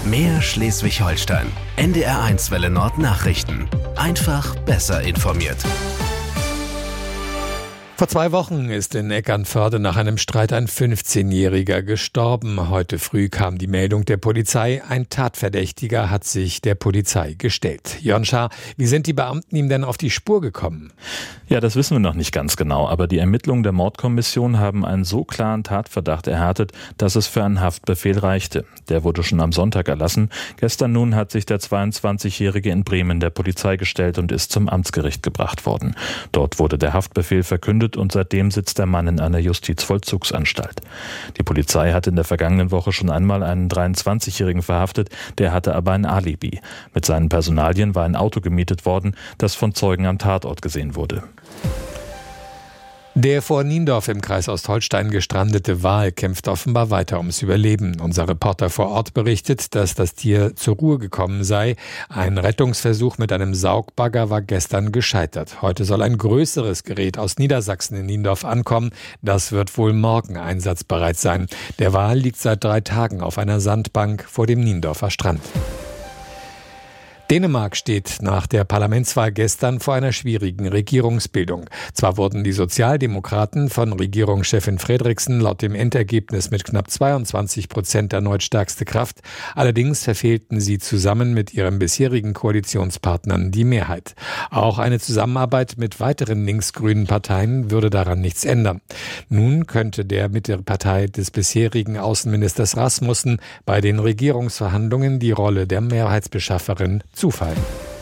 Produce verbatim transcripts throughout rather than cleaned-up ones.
Mehr Schleswig-Holstein. N D R eins Welle Nord Nachrichten. Einfach besser informiert. Vor zwei Wochen ist in Eckernförde nach einem Streit ein fünfzehnjähriger gestorben. Heute früh kam die Meldung der Polizei. Ein Tatverdächtiger hat sich der Polizei gestellt. Jörn Schaar, wie sind die Beamten ihm denn auf die Spur gekommen? Ja, das wissen wir noch nicht ganz genau. Aber die Ermittlungen der Mordkommission haben einen so klaren Tatverdacht erhärtet, dass es für einen Haftbefehl reichte. Der wurde schon am Sonntag erlassen. Gestern nun hat sich der zweiundzwanzigjährige in Bremen der Polizei gestellt und ist zum Amtsgericht gebracht worden. Dort wurde der Haftbefehl verkündet und seitdem sitzt der Mann in einer Justizvollzugsanstalt. Die Polizei hat in der vergangenen Woche schon einmal einen dreiundzwanzigjährigen verhaftet, der hatte aber ein Alibi. Mit seinen Personalien war ein Auto gemietet worden, das von Zeugen am Tatort gesehen wurde. Der vor Niendorf im Kreis Ostholstein gestrandete Wal kämpft offenbar weiter ums Überleben. Unser Reporter vor Ort berichtet, dass das Tier zur Ruhe gekommen sei. Ein Rettungsversuch mit einem Saugbagger war gestern gescheitert. Heute soll ein größeres Gerät aus Niedersachsen in Niendorf ankommen. Das wird wohl morgen einsatzbereit sein. Der Wal liegt seit drei Tagen auf einer Sandbank vor dem Niendorfer Strand. Dänemark steht nach der Parlamentswahl gestern vor einer schwierigen Regierungsbildung. Zwar wurden die Sozialdemokraten von Regierungschefin Frederiksen laut dem Endergebnis mit knapp zweiundzwanzig Prozent erneut stärkste Kraft. Allerdings verfehlten sie zusammen mit ihren bisherigen Koalitionspartnern die Mehrheit. Auch eine Zusammenarbeit mit weiteren linksgrünen Parteien würde daran nichts ändern. Nun könnte der Mittepartei des bisherigen Außenministers Rasmussen bei den Regierungsverhandlungen die Rolle der Mehrheitsbeschafferin zufallen.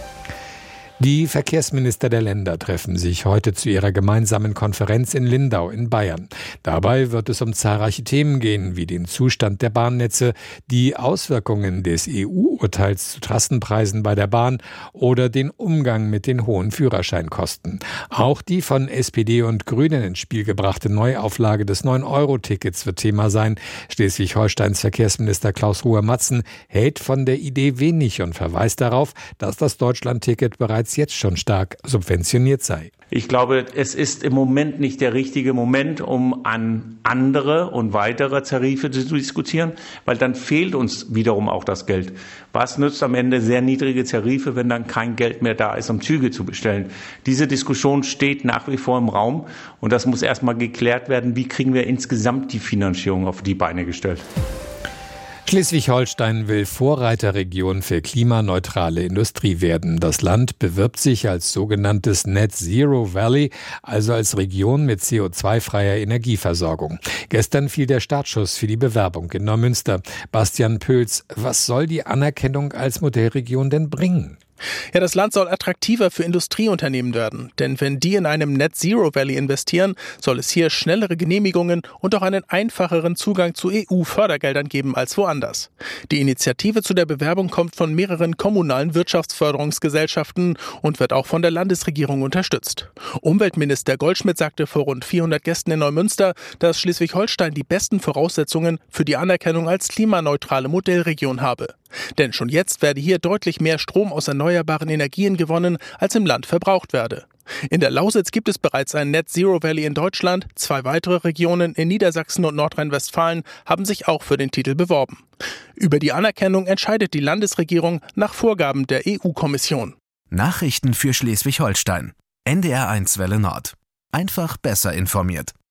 Die Verkehrsminister der Länder treffen sich heute zu ihrer gemeinsamen Konferenz in Lindau in Bayern. Dabei wird es um zahlreiche Themen gehen, wie den Zustand der Bahnnetze, die Auswirkungen des E U-Urteils zu Trassenpreisen bei der Bahn oder den Umgang mit den hohen Führerscheinkosten. Auch die von S P D und Grünen ins Spiel gebrachte Neuauflage des neun Euro Tickets wird Thema sein. Schleswig-Holsteins Verkehrsminister Klaus Ruhr-Matzen hält von der Idee wenig und verweist darauf, dass das Deutschland-Ticket bereits jetzt schon stark subventioniert sei. Ich glaube, es ist im Moment nicht der richtige Moment, um an andere und weitere Tarife zu diskutieren, weil dann fehlt uns wiederum auch das Geld. Was nützt am Ende sehr niedrige Tarife, wenn dann kein Geld mehr da ist, um Züge zu bestellen? Diese Diskussion steht nach wie vor im Raum und das muss erstmal geklärt werden, wie kriegen wir insgesamt die Finanzierung auf die Beine gestellt. Schleswig-Holstein will Vorreiterregion für klimaneutrale Industrie werden. Das Land bewirbt sich als sogenanntes Net Zero Valley, also als Region mit C O zwei freier Energieversorgung. Gestern fiel der Startschuss für die Bewerbung in Neumünster. Bastian Pöls, was soll die Anerkennung als Modellregion denn bringen? Ja, das Land soll attraktiver für Industrieunternehmen werden. Denn wenn die in einem Net Zero Valley investieren, soll es hier schnellere Genehmigungen und auch einen einfacheren Zugang zu E U-Fördergeldern geben als woanders. Die Initiative zu der Bewerbung kommt von mehreren kommunalen Wirtschaftsförderungsgesellschaften und wird auch von der Landesregierung unterstützt. Umweltminister Goldschmidt sagte vor rund vierhundert Gästen in Neumünster, dass Schleswig-Holstein die besten Voraussetzungen für die Anerkennung als klimaneutrale Modellregion habe. Denn schon jetzt werde hier deutlich mehr Strom aus erneuerbaren Energien gewonnen, als im Land verbraucht werde. In der Lausitz gibt es bereits ein Net Zero Valley in Deutschland. Zwei weitere Regionen in Niedersachsen und Nordrhein-Westfalen haben sich auch für den Titel beworben. Über die Anerkennung entscheidet die Landesregierung nach Vorgaben der E U-Kommission. Nachrichten für Schleswig-Holstein. N D R eins Welle Nord. Einfach besser informiert.